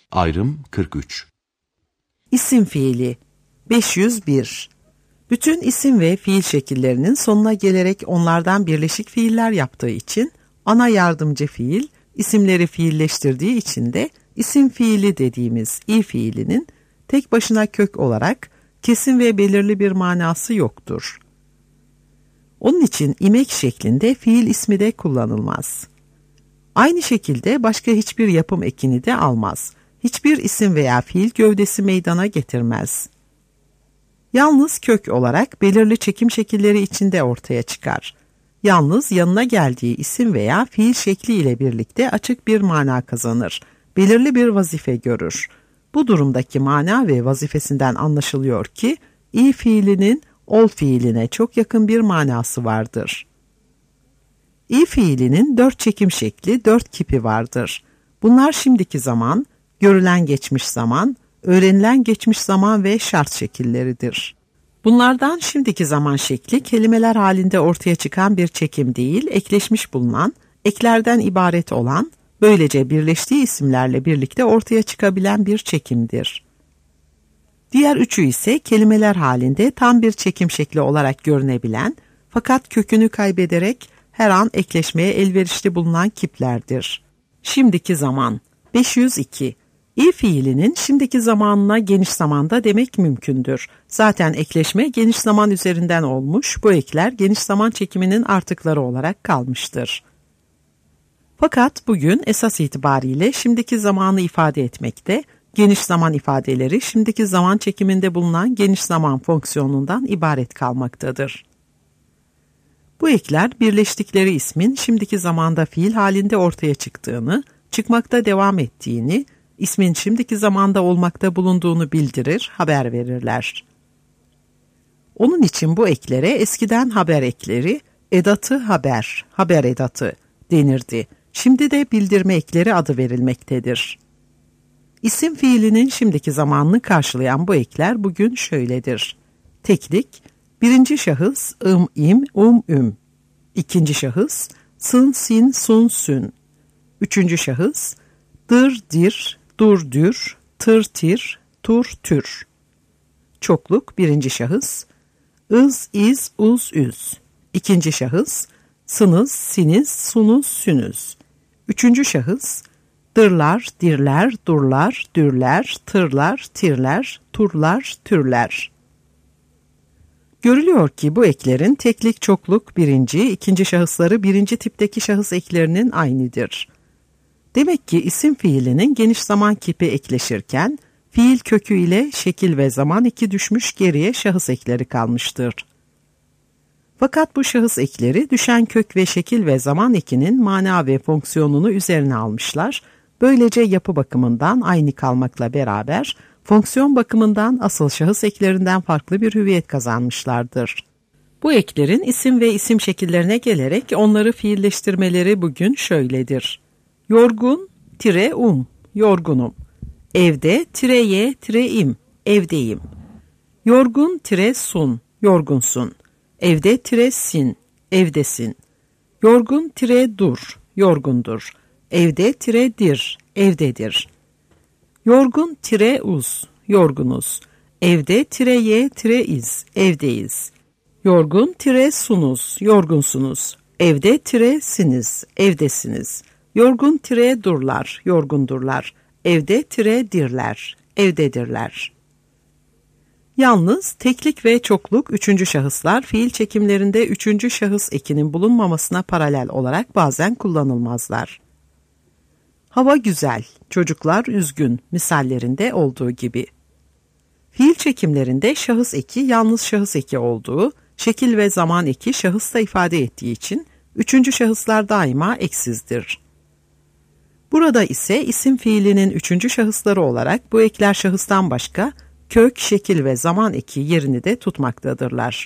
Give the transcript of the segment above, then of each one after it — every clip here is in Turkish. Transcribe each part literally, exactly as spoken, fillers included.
Ayrım kırk üç. İsim fiili beş yüz bir. Bütün isim ve fiil şekillerinin sonuna gelerek onlardan birleşik fiiller yaptığı için ana yardımcı fiil, isimleri fiilleştirdiği için de isim fiili dediğimiz i fiilinin tek başına kök olarak kesin ve belirli bir manası yoktur. Onun için imek şeklinde fiil ismi de kullanılmaz. Aynı şekilde başka hiçbir yapım ekini de almaz. Hiçbir isim veya fiil gövdesi meydana getirmez. Yalnız kök olarak belirli çekim şekilleri içinde ortaya çıkar. Yalnız yanına geldiği isim veya fiil şekli ile birlikte açık bir mana kazanır. Belirli bir vazife görür. Bu durumdaki mana ve vazifesinden anlaşılıyor ki, i fiilinin ol fiiline çok yakın bir manası vardır. İ fiilinin dört çekim şekli, dört kipi vardır. Bunlar şimdiki zaman, görülen geçmiş zaman, öğrenilen geçmiş zaman ve şart şekilleridir. Bunlardan şimdiki zaman şekli kelimeler halinde ortaya çıkan bir çekim değil, ekleşmiş bulunan, eklerden ibaret olan, böylece birleştiği isimlerle birlikte ortaya çıkabilen bir çekimdir. Diğer üçü ise kelimeler halinde tam bir çekim şekli olarak görünebilen, fakat kökünü kaybederek her an ekleşmeye elverişli bulunan kiplerdir. Şimdiki zaman beş yüz iki. İ fiilinin şimdiki zamanına geniş zamanda demek mümkündür. Zaten ekleşme geniş zaman üzerinden olmuş, bu ekler geniş zaman çekiminin artıkları olarak kalmıştır. Fakat bugün esas itibariyle şimdiki zamanı ifade etmekte, geniş zaman ifadeleri şimdiki zaman çekiminde bulunan geniş zaman fonksiyonundan ibaret kalmaktadır. Bu ekler birleştikleri ismin şimdiki zamanda fiil halinde ortaya çıktığını, çıkmakta devam ettiğini, ismin şimdiki zamanda olmakta bulunduğunu bildirir, haber verirler. Onun için bu eklere eskiden haber ekleri, edatı haber, haber edatı denirdi. Şimdi de bildirme ekleri adı verilmektedir. İsim fiilinin şimdiki zamanını karşılayan bu ekler bugün şöyledir. Teklik, birinci şahıs ım, im, um, üm. İkinci şahıs sın, sin, sun, sün. Üçüncü şahıs dır, dir, dur, dür, tır, tir, tur, tür. Çokluk birinci şahıs ız, iz, uz, üz. İkinci şahıs sınız, siniz, sunuz, sünüz. Üçüncü şahıs dırlar, dirler, durlar, dürler, tırlar, tirler, turlar, türler. Görülüyor ki bu eklerin teklik, çokluk, birinci, ikinci şahısları birinci tipteki şahıs eklerinin aynıdır. Demek ki isim fiilinin geniş zaman kipi ekleşirken, fiil kökü ile şekil ve zaman eki düşmüş, geriye şahıs ekleri kalmıştır. Fakat bu şahıs ekleri düşen kök ve şekil ve zaman ekinin mana ve fonksiyonunu üzerine almışlar, böylece yapı bakımından aynı kalmakla beraber, fonksiyon bakımından asıl şahıs eklerinden farklı bir hüviyet kazanmışlardır. Bu eklerin isim ve isim şekillerine gelerek onları fiilleştirmeleri bugün şöyledir. Yorgun, tire um, yorgunum. Evde, tire ye, tire im, evdeyim. Yorgun, tire sun, yorgunsun. Evde, tire sin, evdesin. Yorgun, tire dur, yorgundur. Evde, tire dir, evdedir. Yorgun, tire uz, yorgunuz. Evde, tire ye, tire iz, evdeyiz. Yorgun, tire sunuz, yorgunsunuz. Evde, tire siniz, evdesiniz. Yorgun, tire durlar, yorgundurlar. Evde, tire dirler, evdedirler. Yalnız teklik ve çokluk üçüncü şahıslar fiil çekimlerinde üçüncü şahıs ekinin bulunmamasına paralel olarak bazen kullanılmazlar. Hava güzel, çocuklar üzgün misallerinde olduğu gibi. Fiil çekimlerinde şahıs eki yalnız şahıs eki olduğu, şekil ve zaman eki şahıs da ifade ettiği için üçüncü şahıslar daima eksizdir. Burada ise isim fiilinin üçüncü şahısları olarak bu ekler şahıstan başka kök, şekil ve zaman eki yerini de tutmaktadırlar.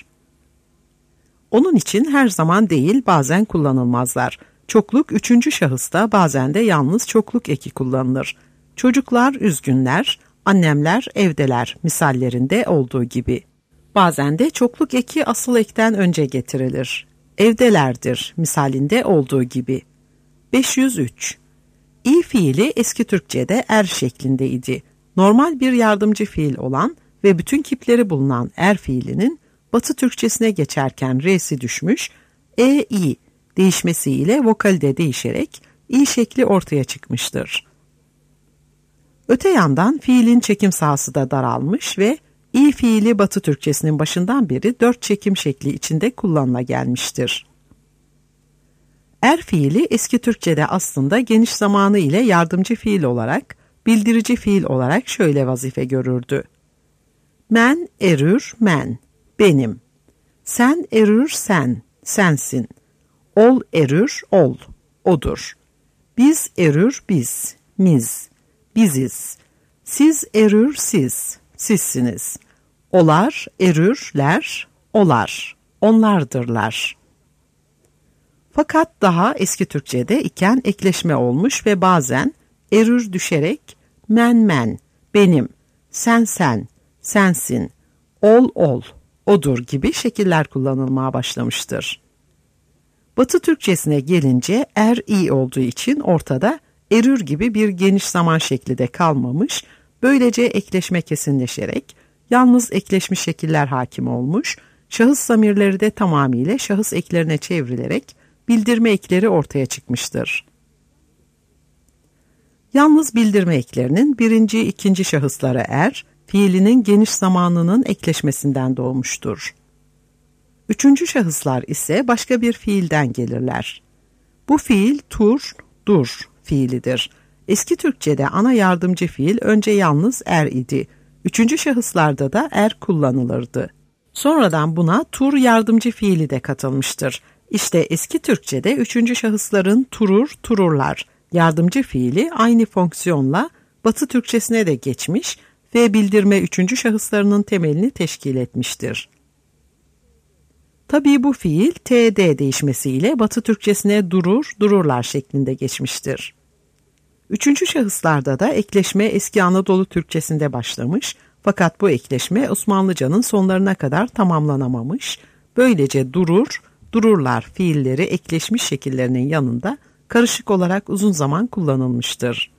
Onun için her zaman değil bazen kullanılmazlar. Çokluk üçüncü şahısta bazen de yalnız çokluk eki kullanılır. Çocuklar üzgünler, annemler evdeler misallerinde olduğu gibi. Bazen de çokluk eki asıl ekten önce getirilir. Evdelerdir misalinde olduğu gibi. beş yüz üç. İ fiili eski Türkçe'de er şeklindeydi. Normal bir yardımcı fiil olan ve bütün kipleri bulunan er fiilinin Batı Türkçesine geçerken R'si düşmüş, e, i değişmesiyle vokali de değişerek i şekli ortaya çıkmıştır. Öte yandan fiilin çekim sahası da daralmış ve i fiili Batı Türkçesinin başından beri dört çekim şekli içinde kullanıla gelmiştir. Er fiili eski Türkçe'de aslında geniş zamanı ile yardımcı fiil olarak, bildirici fiil olarak şöyle vazife görürdü. Men erür men, benim. Sen erür sen, sensin. Ol erür ol, odur. Biz erür biz, miz, biziz. Siz erür siz, sizsiniz. Olar erürler, olar, onlardırlar. Fakat daha eski Türkçe'de iken ekleşme olmuş ve bazen erür düşerek men men, benim, sen sen, sensin, ol ol, odur gibi şekiller kullanılmaya başlamıştır. Batı Türkçesine gelince er i olduğu için ortada erür gibi bir geniş zaman şekli de kalmamış, böylece ekleşme kesinleşerek yalnız ekleşmiş şekiller hakim olmuş, şahıs zamirleri de tamamıyla şahıs eklerine çevrilerek bildirme ekleri ortaya çıkmıştır. Yalnız bildirme eklerinin birinci, ikinci şahıslara er, fiilinin geniş zamanının ekleşmesinden doğmuştur. Üçüncü şahıslar ise başka bir fiilden gelirler. Bu fiil tur, dur fiilidir. Eski Türkçe'de ana yardımcı fiil önce yalnız er idi. Üçüncü şahıslarda da er kullanılırdı. Sonradan buna tur yardımcı fiili de katılmıştır. İşte eski Türkçe'de üçüncü şahısların turur, tururlar yardımcı fiili aynı fonksiyonla Batı Türkçesine de geçmiş ve bildirme üçüncü şahıslarının temelini teşkil etmiştir. Tabii bu fiil td değişmesiyle Batı Türkçesine durur, dururlar şeklinde geçmiştir. Üçüncü şahıslarda da ekleşme eski Anadolu Türkçesinde başlamış fakat bu ekleşme Osmanlıcanın sonlarına kadar tamamlanamamış. Böylece durur, dururlar fiilleri ekleşmiş şekillerinin yanında karışık olarak uzun zaman kullanılmıştır.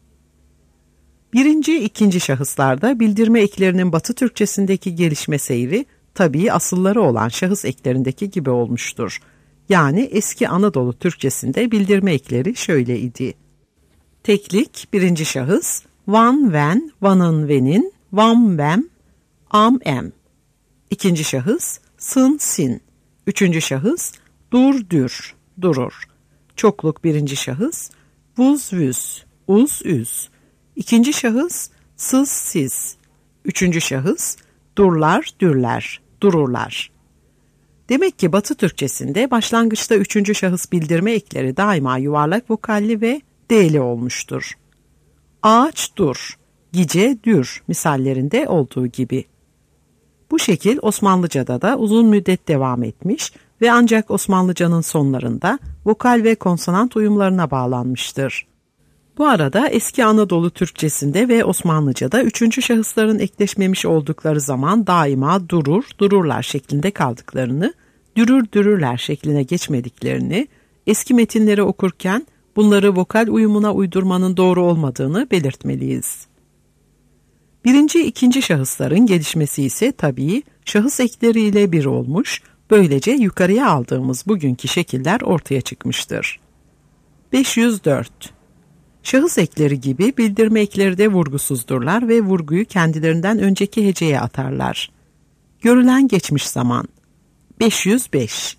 Birinci, ikinci şahıslarda bildirme eklerinin Batı Türkçesindeki gelişme seyri tabii asılları olan şahıs eklerindeki gibi olmuştur. Yani eski Anadolu Türkçesinde bildirme ekleri şöyle idi. Teklik birinci şahıs, van ven, vanın venin, vam vem, am em. İkinci şahıs, sın sin. Üçüncü şahıs, dur dür, durur. Çokluk birinci şahıs, vuz vüz, uz üz. İkinci şahıs, sız siz. Üçüncü şahıs, durlar dürler, dururlar. Demek ki Batı Türkçesinde başlangıçta üçüncü şahıs bildirme ekleri daima yuvarlak vokalli ve d'li olmuştur. Ağaç dur, gice dür misallerinde olduğu gibi. Bu şekil Osmanlıca'da da uzun müddet devam etmiş ve ancak Osmanlıcanın sonlarında vokal ve konsonant uyumlarına bağlanmıştır. Bu arada eski Anadolu Türkçesinde ve Osmanlıca'da üçüncü şahısların ekleşmemiş oldukları zaman daima durur, dururlar şeklinde kaldıklarını, dürür dürürler şekline geçmediklerini, eski metinleri okurken bunları vokal uyumuna uydurmanın doğru olmadığını belirtmeliyiz. Birinci, ikinci şahısların gelişmesi ise tabii şahıs ekleriyle bir olmuş, böylece yukarıya aldığımız bugünkü şekiller ortaya çıkmıştır. beş yüz dört. Şahıs ekleri gibi bildirme ekleri de vurgusuzdurlar ve vurguyu kendilerinden önceki heceye atarlar. Görülen geçmiş zaman. beş yüz beş.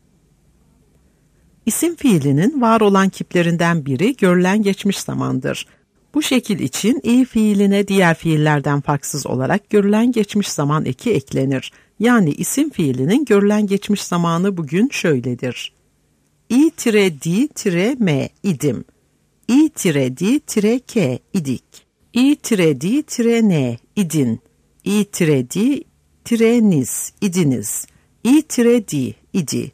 İsim fiilinin var olan kiplerinden biri görülen geçmiş zamandır. Bu şekil için i fiiline diğer fiillerden farksız olarak görülen geçmiş zaman eki eklenir. Yani isim fiilinin görülen geçmiş zamanı bugün şöyledir. i-di-m idim. i-di-k idik. i-di-n idin. i-di-niz idiniz. i-di idi.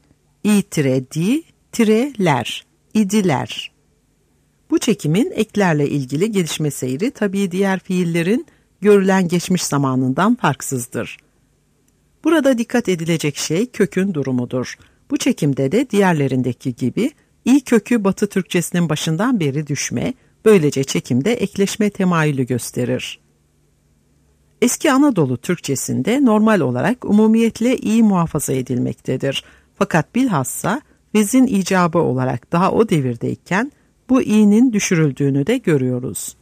i-di-ler idiler. Bu çekimin eklerle ilgili gelişme seyri tabii diğer fiillerin görülen geçmiş zamanından farksızdır. Burada dikkat edilecek şey kökün durumudur. Bu çekimde de diğerlerindeki gibi i kökü Batı Türkçesinin başından beri düşme, Böylece çekimde ekleşme temayülü gösterir. Eski Anadolu Türkçesinde normal olarak umumiyetle i muhafaza edilmektedir. Fakat bilhassa vezin icabı olarak daha o devirdeyken bu i'nin düşürüldüğünü de görüyoruz.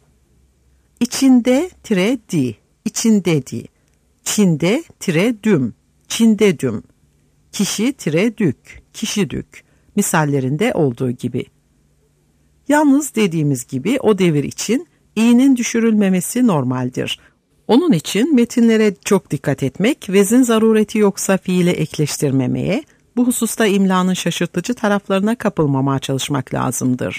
İçinde tire di, içinde di. Çinde tire düm, çinde düm. Kişi tire dük, kişi dük. Misallerinde olduğu gibi. Yalnız dediğimiz gibi o devir için i'nin düşürülmemesi normaldir. Onun için metinlere çok dikkat etmek, vezin zarureti yoksa fiile ekleştirmemeye, bu hususta imlanın şaşırtıcı taraflarına kapılmamaya çalışmak lazımdır.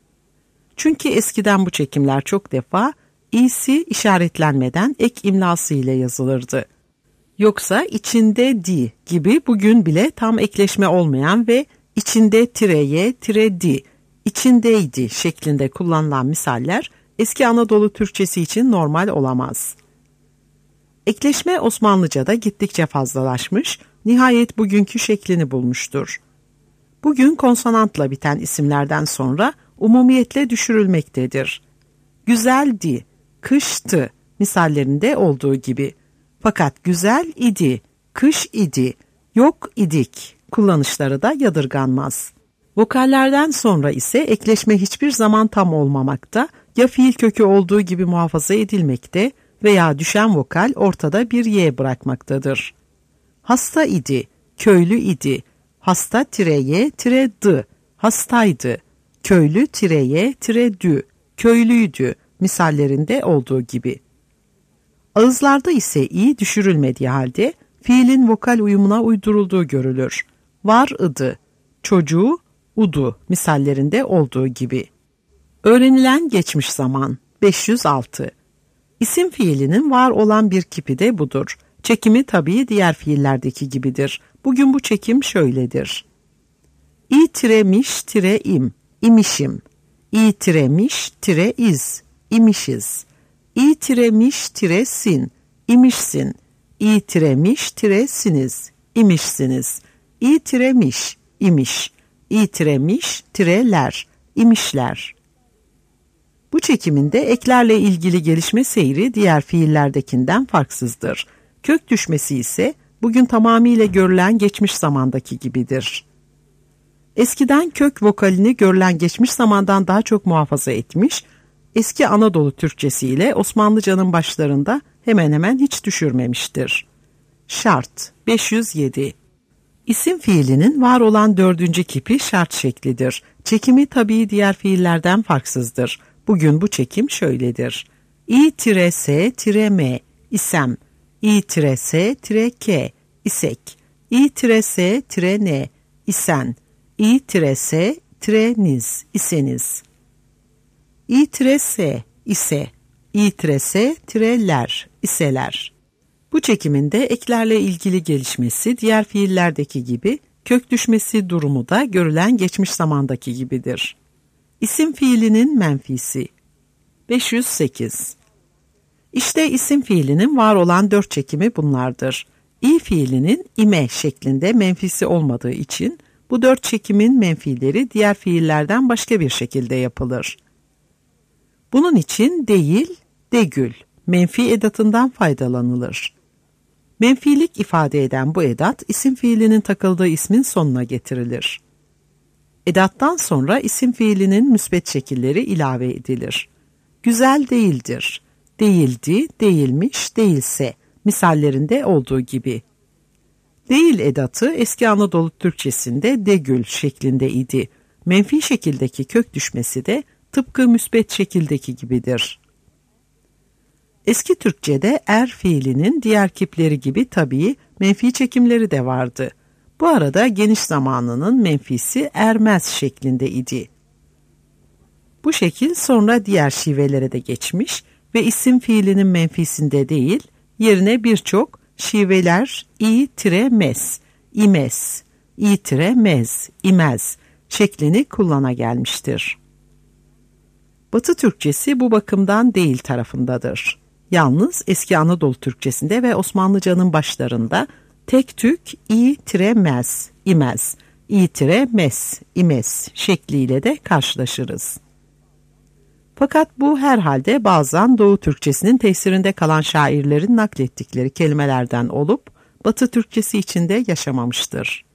Çünkü eskiden bu çekimler çok defa i'si işaretlenmeden ek imlası ile yazılırdı. Yoksa içinde di gibi bugün bile tam ekleşme olmayan ve içinde tireye tire di, içindeydi şeklinde kullanılan misaller eski Anadolu Türkçesi için normal olamaz. Ekleşme Osmanlıca'da gittikçe fazlalaşmış, nihayet bugünkü şeklini bulmuştur. Bugün konsonantla biten isimlerden sonra umumiyetle düşürülmektedir. Güzeldi, kıştı misallerinde olduğu gibi. Fakat güzel idi, kış idi, yok idik kullanışları da yadırganmaz. Vokallerden sonra ise ekleşme hiçbir zaman tam olmamakta, ya fiil kökü olduğu gibi muhafaza edilmekte veya düşen vokal ortada bir y bırakmaktadır. Hasta idi, köylü idi, hasta tireye tire d, hastaydı, köylü tireye tire dü, köylüydü misallerinde olduğu gibi. Ağızlarda ise i düşürülmediği halde fiilin vokal uyumuna uydurulduğu görülür. Var idi, çocuğu udu misallerinde olduğu gibi. Öğrenilen geçmiş zaman beş yüz altı. İsim fiilinin var olan bir kipi de budur. Çekimi tabii diğer fiillerdeki gibidir. Bugün bu çekim şöyledir. İ tiremiş tire im, imişim. İ tiremiş tire iz, imişiz. İ tiremiş tire sin, imişsin. İ tiremiş tire siniz, imişsiniz. İ tiremiş, imiş. İ tiremiş tireler, imişler. Bu çekiminde eklerle ilgili gelişme seyri diğer fiillerdekinden farksızdır. Kök düşmesi ise bugün tamamıyla görülen geçmiş zamandaki gibidir. Eskiden kök vokalini görülen geçmiş zamandan daha çok muhafaza etmiş, eski Anadolu Türkçesi ile Osmanlıca'nın başlarında hemen hemen hiç düşürmemiştir. Şart beş yüz yedi. İsim fiilinin var olan dördüncü kipi şart şeklidir. Çekimi tabii diğer fiillerden farksızdır. Bugün bu çekim şöyledir. İ-S-M, isem. İ-S-K, isek. İ-S-N, isen. İ-S-Niz, iseniz. İ-S, ise. İ-S-ler, iseler. Bu çekiminde eklerle ilgili gelişmesi diğer fiillerdeki gibi, kök düşmesi durumu da görülen geçmiş zamandaki gibidir. İsim fiilinin menfisi beş yüz sekiz. İşte isim fiilinin var olan dört çekimi bunlardır. İ fiilinin ime şeklinde menfisi olmadığı için bu dört çekimin menfileri diğer fiillerden başka bir şekilde yapılır. Bunun için değil, degül, menfi edatından faydalanılır. Menfilik ifade eden bu edat isim fiilinin takıldığı ismin sonuna getirilir. Edattan sonra isim fiilinin müsbet şekilleri ilave edilir. Güzel değildir, değildi, değilmiş, değilse misallerinde olduğu gibi. Değil edatı eski Anadolu Türkçesinde degül şeklinde idi. Menfi şekildeki kök düşmesi de tıpkı müsbet şekildeki gibidir. Eski Türkçe'de er fiilinin diğer kipleri gibi tabii menfi çekimleri de vardı. Bu arada geniş zamanının menfisi ermez şeklinde idi. Bu şekil sonra diğer şivelere de geçmiş ve isim fiilinin menfisinde değil, yerine birçok şiveler i-mes, imes, i-mez, imez şeklini kullana gelmiştir. Batı Türkçesi bu bakımdan değil tarafındadır. Yalnız eski Anadolu Türkçesinde ve Osmanlıca'nın başlarında tek tük i-mez, imez, i-mes, imes şekliyle de karşılaşırız. Fakat bu herhalde bazen Doğu Türkçesinin tesirinde kalan şairlerin naklettikleri kelimelerden olup Batı Türkçesi içinde yaşamamıştır.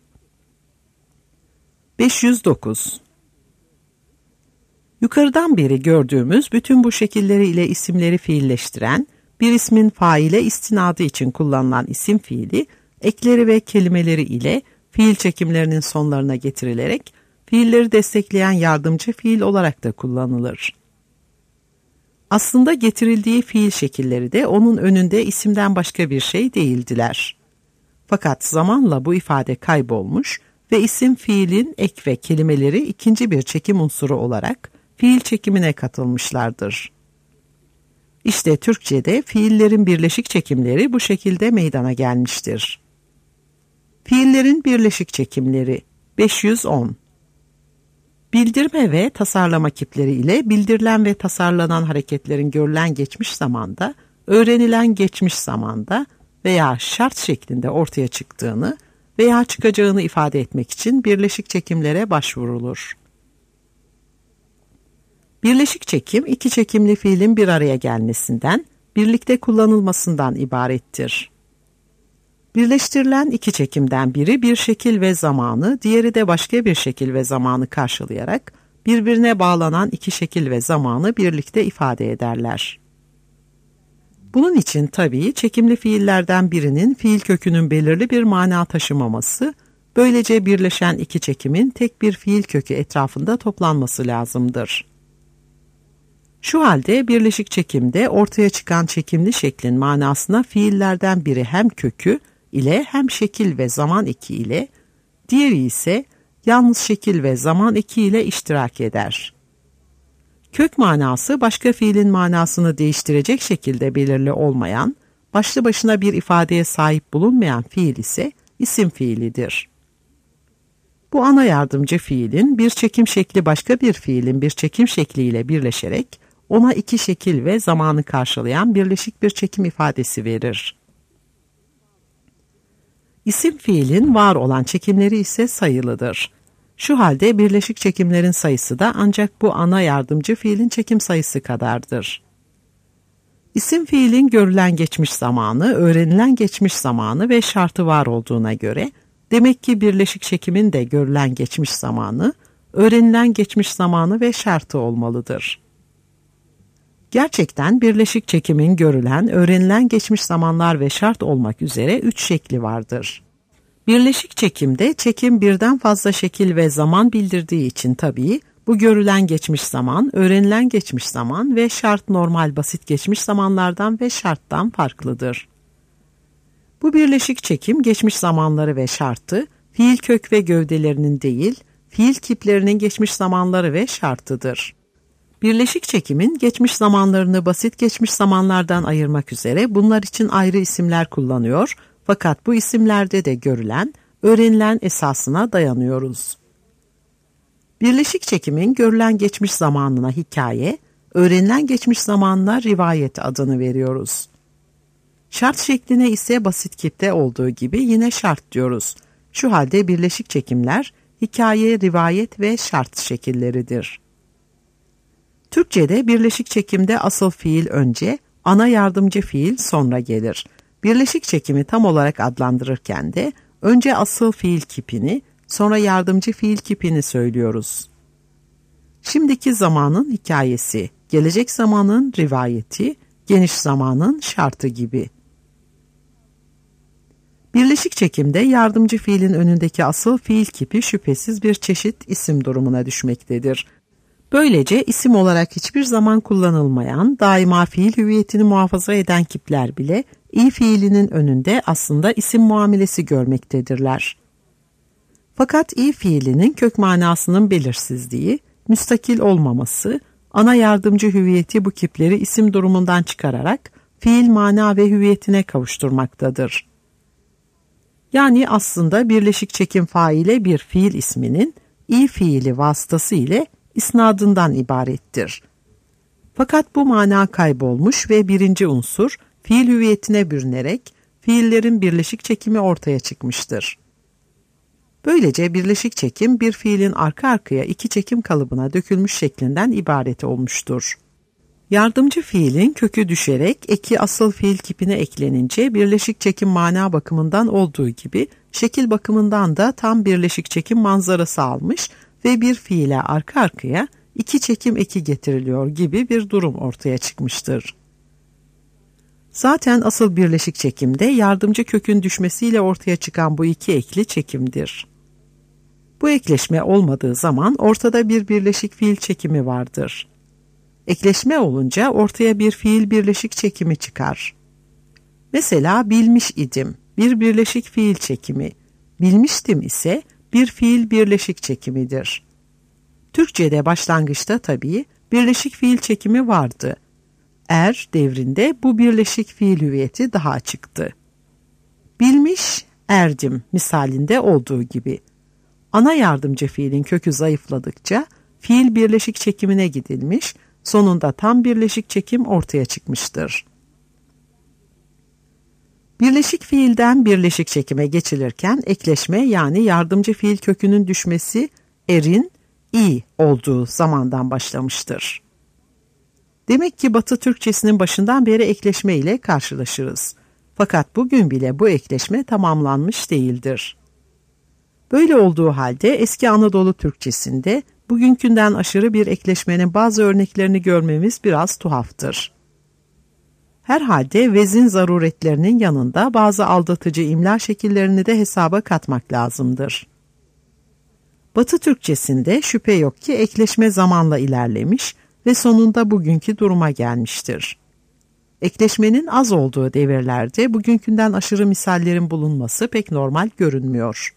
beş yüz dokuz. Yukarıdan beri gördüğümüz bütün bu şekilleri ile isimleri fiilleştiren, bir ismin faile istinadı için kullanılan isim fiili, ekleri ve kelimeleri ile fiil çekimlerinin sonlarına getirilerek, fiilleri destekleyen yardımcı fiil olarak da kullanılır. Aslında getirildiği fiil şekilleri de onun önünde isimden başka bir şey değildiler. Fakat zamanla bu ifade kaybolmuş ve isim fiilin ek ve kelimeleri ikinci bir çekim unsuru olarak fiil çekimine katılmışlardır. İşte Türkçe'de fiillerin birleşik çekimleri bu şekilde meydana gelmiştir. Fiillerin birleşik çekimleri beş yüz on. Bildirme ve tasarlama kipleri ile bildirilen ve tasarlanan hareketlerin görülen geçmiş zamanda, öğrenilen geçmiş zamanda veya şart şeklinde ortaya çıktığını veya çıkacağını ifade etmek için birleşik çekimlere başvurulur. Birleşik çekim, iki çekimli fiilin bir araya gelmesinden, birlikte kullanılmasından ibarettir. Birleştirilen iki çekimden biri bir şekil ve zamanı, diğeri de başka bir şekil ve zamanı karşılayarak, birbirine bağlanan iki şekil ve zamanı birlikte ifade ederler. Bunun için tabii çekimli fiillerden birinin fiil kökünün belirli bir mana taşımaması, böylece birleşen iki çekimin tek bir fiil kökü etrafında toplanması lazımdır. Şu halde birleşik çekimde ortaya çıkan çekimli şeklin manasına fiillerden biri hem kökü ile hem şekil ve zaman eki ile, diğeri ise yalnız şekil ve zaman eki ile iştirak eder. Kök manası başka fiilin manasını değiştirecek şekilde belirli olmayan, başlı başına bir ifadeye sahip bulunmayan fiil ise isim fiilidir. Bu ana yardımcı fiilin bir çekim şekli başka bir fiilin bir çekim şekliyle birleşerek ona iki şekil ve zamanı karşılayan birleşik bir çekim ifadesi verir. İsim fiilin var olan çekimleri ise sayılıdır. Şu halde birleşik çekimlerin sayısı da ancak bu ana yardımcı fiilin çekim sayısı kadardır. İsim fiilin görülen geçmiş zamanı, öğrenilen geçmiş zamanı ve şartı var olduğuna göre, demek ki birleşik çekimin de görülen geçmiş zamanı, öğrenilen geçmiş zamanı ve şartı olmalıdır. Gerçekten birleşik çekimin görülen, öğrenilen geçmiş zamanlar ve şart olmak üzere üç şekli vardır. Birleşik çekimde çekim birden fazla şekil ve zaman bildirdiği için tabii bu görülen geçmiş zaman, öğrenilen geçmiş zaman ve şart normal basit geçmiş zamanlardan ve şarttan farklıdır. Bu birleşik çekim geçmiş zamanları ve şartı, fiil kök ve gövdelerinin değil, fiil kiplerinin geçmiş zamanları ve şartıdır. Birleşik çekimin geçmiş zamanlarını basit geçmiş zamanlardan ayırmak üzere bunlar için ayrı isimler kullanıyor, fakat bu isimlerde de görülen, öğrenilen esasına dayanıyoruz. Birleşik çekimin görülen geçmiş zamanına hikaye, öğrenilen geçmiş zamanına rivayet adını veriyoruz. Şart şekline ise basit kipte olduğu gibi yine şart diyoruz. Şu halde birleşik çekimler hikaye, rivayet ve şart şekilleridir. Türkçe'de birleşik çekimde asıl fiil önce, ana yardımcı fiil sonra gelir. Birleşik çekimi tam olarak adlandırırken de önce asıl fiil kipini, sonra yardımcı fiil kipini söylüyoruz. Şimdiki zamanın hikayesi, gelecek zamanın rivayeti, geniş zamanın şartı gibi. Birleşik çekimde yardımcı fiilin önündeki asıl fiil kipi şüphesiz bir çeşit isim durumuna düşmektedir. Böylece isim olarak hiçbir zaman kullanılmayan, daima fiil hüviyetini muhafaza eden kipler bile i fiilinin önünde aslında isim muamelesi görmektedirler. Fakat i fiilinin kök manasının belirsizliği, müstakil olmaması, ana yardımcı hüviyeti bu kipleri isim durumundan çıkararak fiil mana ve hüviyetine kavuşturmaktadır. Yani aslında birleşik çekim faile bir fiil isminin i fiili vasıtası ile isnadından ibarettir. Fakat bu mana kaybolmuş ve birinci unsur fiil hüviyetine bürünerek fiillerin birleşik çekimi ortaya çıkmıştır. Böylece birleşik çekim bir fiilin arka arkaya iki çekim kalıbına dökülmüş şeklinden ibaret olmuştur. Yardımcı fiilin kökü düşerek eki asıl fiil kipine eklenince birleşik çekim mana bakımından olduğu gibi şekil bakımından da tam birleşik çekim manzarası almış ve bir fiile arka arkaya iki çekim eki getiriliyor gibi bir durum ortaya çıkmıştır. Zaten asıl birleşik çekimde yardımcı kökün düşmesiyle ortaya çıkan bu iki ekli çekimdir. Bu ekleşme olmadığı zaman ortada bir birleşik fiil çekimi vardır. Ekleşme olunca ortaya bir fiil birleşik çekimi çıkar. Mesela bilmiş idim bir birleşik fiil çekimi, bilmiştim ise bir fiil birleşik çekimidir. Türkçe'de başlangıçta tabii birleşik fiil çekimi vardı. Er devrinde bu birleşik fiil hüviyeti daha açıktı. Bilmiş, erdim misalinde olduğu gibi. Ana yardımcı fiilin kökü zayıfladıkça fiil birleşik çekimine gidilmiş, sonunda tam birleşik çekim ortaya çıkmıştır. Birleşik fiilden birleşik çekime geçilirken ekleşme yani yardımcı fiil kökünün düşmesi erin i olduğu zamandan başlamıştır. Demek ki Batı Türkçesinin başından beri ekleşme ile karşılaşırız. Fakat bugün bile bu ekleşme tamamlanmış değildir. Böyle olduğu halde eski Anadolu Türkçesinde bugünkünden aşırı bir ekleşmenin bazı örneklerini görmemiz biraz tuhaftır. Herhalde vezin zaruretlerinin yanında bazı aldatıcı imla şekillerini de hesaba katmak lazımdır. Batı Türkçesinde şüphe yok ki ekleşme zamanla ilerlemiş ve sonunda bugünkü duruma gelmiştir. Ekleşmenin az olduğu devirlerde bugünkünden aşırı misallerin bulunması pek normal görünmüyor.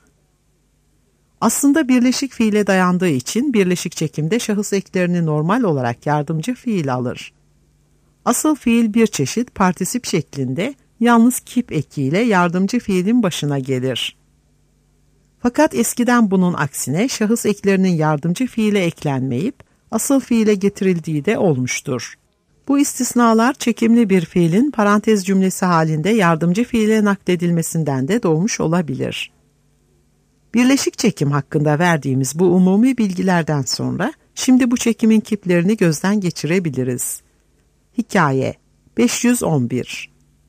Aslında birleşik fiile dayandığı için birleşik çekimde şahıs eklerini normal olarak yardımcı fiil alır. Asıl fiil bir çeşit partisip şeklinde yalnız kip ekiyle yardımcı fiilin başına gelir. Fakat eskiden bunun aksine şahıs eklerinin yardımcı fiile eklenmeyip asıl fiile getirildiği de olmuştur. Bu istisnalar çekimli bir fiilin parantez cümlesi halinde yardımcı fiile nakledilmesinden de doğmuş olabilir. Birleşik çekim hakkında verdiğimiz bu umumi bilgilerden sonra şimdi bu çekimin kiplerini gözden geçirebiliriz. Hikaye beş yüz on bir.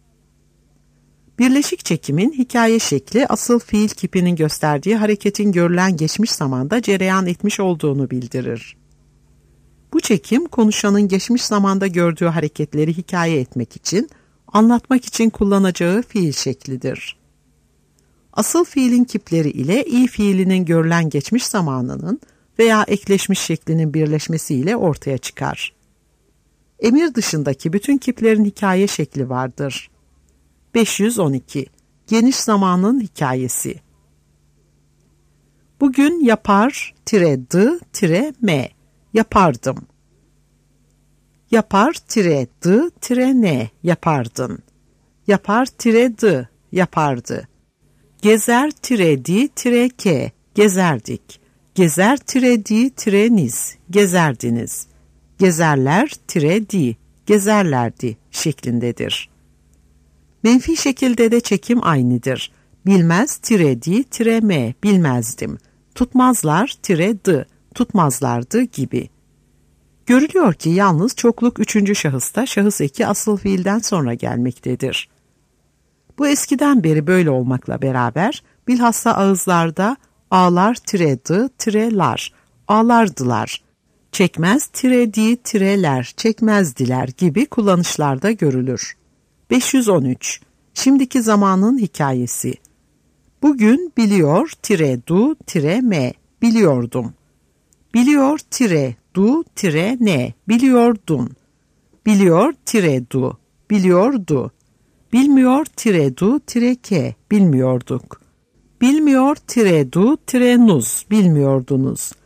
Birleşik çekimin hikaye şekli asıl fiil kipinin gösterdiği hareketin görülen geçmiş zamanda cereyan etmiş olduğunu bildirir. Bu çekim konuşanın geçmiş zamanda gördüğü hareketleri hikaye etmek için, anlatmak için kullanacağı fiil şeklidir. Asıl fiilin kipleri ile i fiilinin görülen geçmiş zamanının veya ekleşmiş şeklinin birleşmesiyle ortaya çıkar. Emir dışındaki bütün kiplerin hikaye şekli vardır. beş yüz on iki. Geniş zamanın hikayesi. Bugün yapar tire d tire m yapardım. Yapar tire d tire n yapardın. Yapar tire d yapardı. Gezer tire di tire k gezerdik. Gezer tire di tire niz gezerdiniz. Gezerler tire di gezerlerdi şeklindedir. Menfi şekilde de çekim aynıdır. Bilmez tire di tire m bilmezdim. Tutmazlar tire d tutmazlardı gibi. Görülüyor ki yalnız çokluk üçüncü şahısta şahıs eki asıl fiilden sonra gelmektedir. Bu eskiden beri böyle olmakla beraber bilhassa ağızlarda ağlar tire d tire lar ağlardılar. Çekmez tire di tireler çekmezdiler gibi kullanışlarda görülür. beş yüz on üç. Şimdiki zamanın hikayesi. Bugün biliyor tire du tire m biliyordum. Biliyor tire du tire ne biliyordun. Biliyor tire du biliyordu. Bilmiyor tire du tire ke bilmiyorduk. Bilmiyor tire du tire nuz bilmiyordunuz.